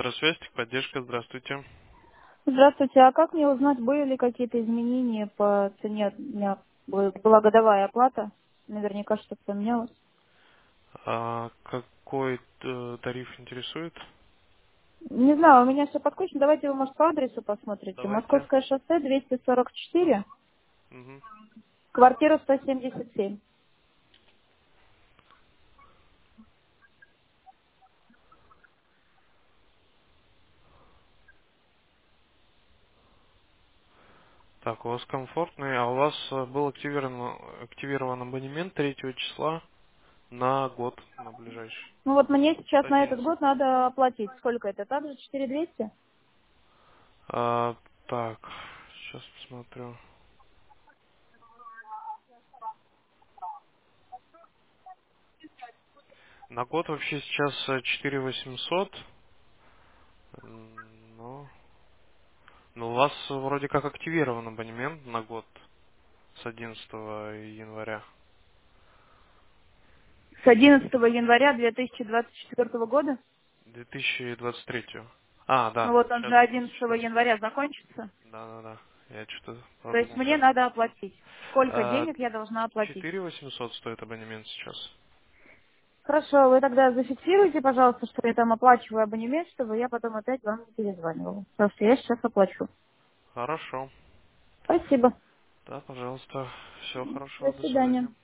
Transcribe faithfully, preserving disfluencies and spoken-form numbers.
Центр связи, поддержка, здравствуйте. Здравствуйте, а как мне узнать, были ли какие-то изменения по цене? У меня была была годовая оплата, наверняка что-то поменялось. А какой э, тариф интересует? Не знаю, у меня все подкучно, давайте вы, может, по адресу посмотрите. Давайте. Московское шоссе, двести сорок четыре, Мгм. квартира сто семьдесят семь. Так, у вас комфортный, а у вас э, был активирован, активирован абонемент третьего числа на год, на ближайший, Ну вот мне с сейчас на этот одиннадцатого. год надо оплатить. Сколько это? Также четыре двести? А, так, сейчас посмотрю. На год вообще сейчас э, четыре восемьсот, м, но, но у вас вроде как активирован абонемент на год с одиннадцатого января. С одиннадцатого января две тысячи двадцать четвёртого года? две тысячи двадцать третьего. А, Ну да, вот он сейчас же двадцать одиннадцатого четвёртый. января закончится. Да, да, да. Я что-то То есть мне пробормотал. надо оплатить. Сколько А, денег я должна оплатить? четыре восемьсот стоит абонемент сейчас. Хорошо, вы тогда зафиксируйте, пожалуйста, что я там оплачиваю абонемент, чтобы я потом опять вам не перезванивала. Потому что я сейчас оплачу. Хорошо. Спасибо. Да, пожалуйста. Всего До хорошего. До свидания. свидания.